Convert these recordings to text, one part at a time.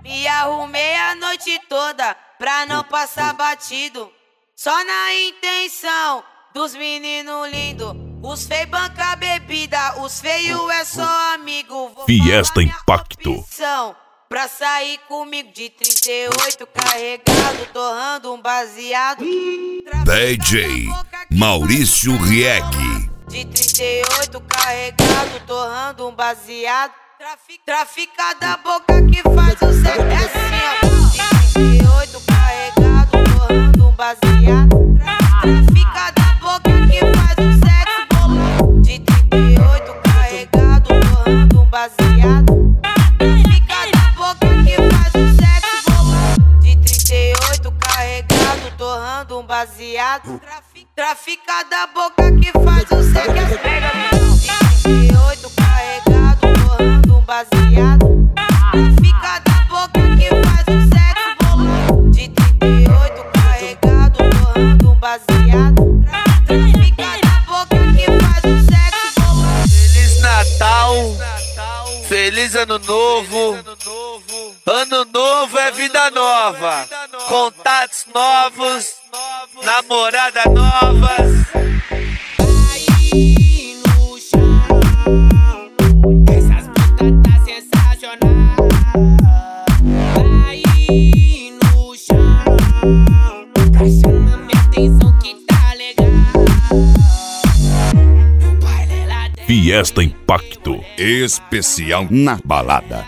Me arrumei a noite toda pra não passar batido. Só na intenção dos meninos lindos. Os feios banca bebida, os feios é só amigo. Vou Fiesta Impacto. Pra sair comigo de 38 carregado, torrando um baseado. DJ Maurício Rieg. De 38 carregado, torrando um baseado. Trafica da boca que faz o sexo. É assim, ó. De 38 carregado, torrando um baseado. Trafica da boca que faz o sexo bolado. De 38 carregado, torrando um baseado. Trafica da boca que faz o sexo bolado. De 38 carregado, torrando um baseado. Trafica da boca que faz o sexo. De 38 carregado, torrando um baseado. Trafica da boca que faz o sexo bolado. De 38 carregado, torrando um baseado. Trafica da boca que faz o sexo bolado. Feliz Natal, feliz Ano Novo. Ano novo é vida nova, contatos novos, namorada novas. Aí no chão, essas putas tá sensacional. Aí no chão, pra chamar minha atenção que tá legal. No baile lá dentro, Fiesta Impacto. Especial na balada.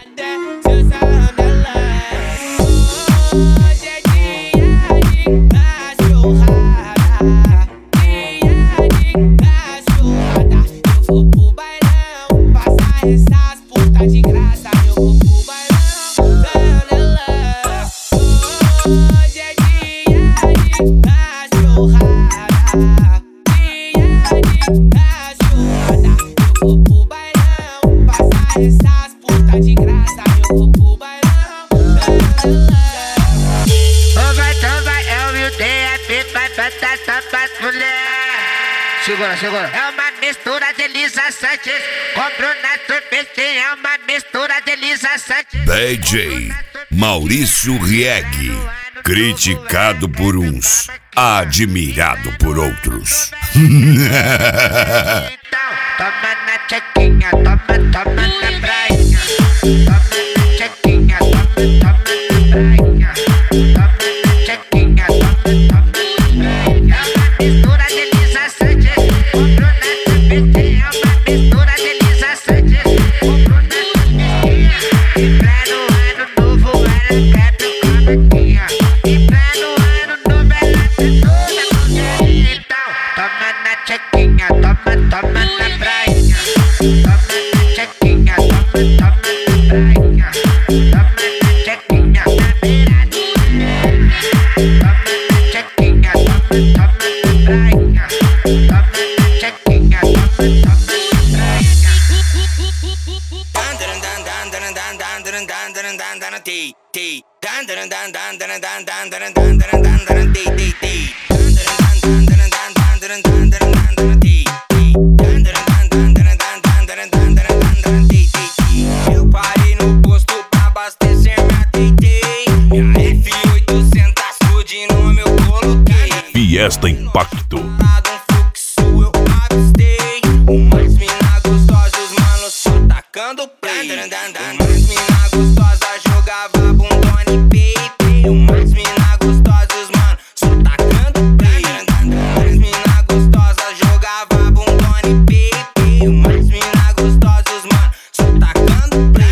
hoje é dia de cachorrada, dia de cachorrada. Eu vou pro bailão, passar essas putas de graça. Eu vou pro bailão, janela. Hoje é dia de cachorrada, dia de cachorrada. Eu vou pro bailão, passar essas putas de graça. Eu vou pro bailão, janela. Vai, é o UDF, vai botar só pras mulher. Segura. É uma mistura de Elisa Sanches com Bruna Surfistinha. É uma mistura de Elisa Sanches. DJ Maurício Rieg. Criticado por uns, admirado por outros. Então, toma na chequinha, toma na prainha. Toma na chequinha, toma na prainha. Toma na chequinha, toma na prainha. É uma mistura de Elisa Sanches com Bruna Surfistinha. É uma mistura de Elisa Sanches com Bruna Surfistinha. E pra no ano novo ela quer pro cometinha. E pra no ano novo ela se toda mulher. Então, toma na chequinha, toma na prainha. Toma na chequinha, toma na prainha. Toma na chequinha, na beira do mar. Toma na chequinha, toma na prainha. Toma na chequinha, toma na Eu parei no posto pra abastecer minha TT. Minha F800 Sud no meu coloquei. Fiesta Impacto. Fluxo eu avistei. Umas mina gostosas, mano, só tacando play. Umas mina gostosas jogava bundona e peito. Umas mina gostosas, mano, só tacando play. Umas mina gostosas jogava bundona e peito. Umas mina gostosas, mano, só tacando play.